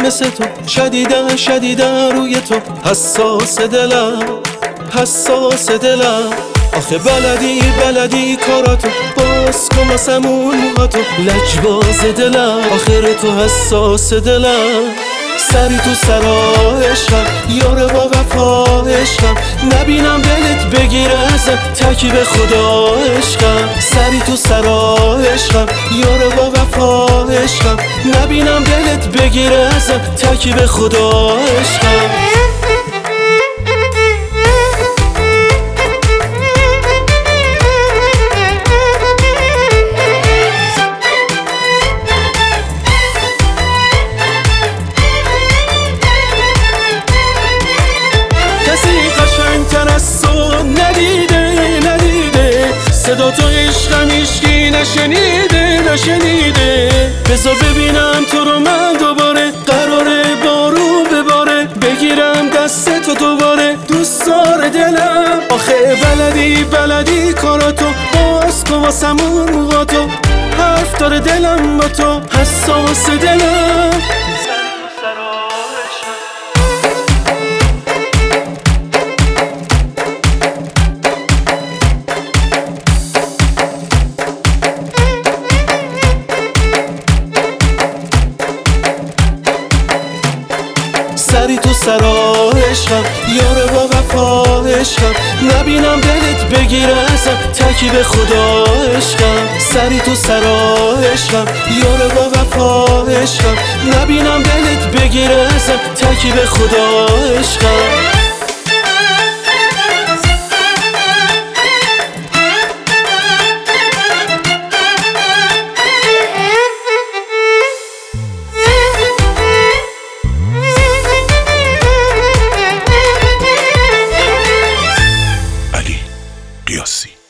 مثل تو شدیدن روی تو حساس دلم آخه بلدی کاراتو باز کن واسمون موهاتو لجباز دلم آخر تو حساس دلم سری تو سرا عشقم یار با وفا عشقم نبینم دلت بگیره ازم تکی به خدا عشقم سری تو سرا عشقم یار با وفا عشقم نبینم دلت بگیره ازم تکی به خدا عشقم صدا تو عشقم هیچکی نشنیده بذار ببینم تو رو من دوباره قراره بارون بباره بگیرم دست تو دوباره دوستار دلم آخه بلدی کاراتو باز کن واسمون موهاتو حرف داره دلم با تو حساس دلم سری تو سرا عشقم یار با وفا عشقم نبینم دلت بگیره ازم تکی به خدا عشقم سری تو سرا عشقم یار با وفا عشقم نبینم دلت بگیره ازم تکی به خدا عشقم قیاسی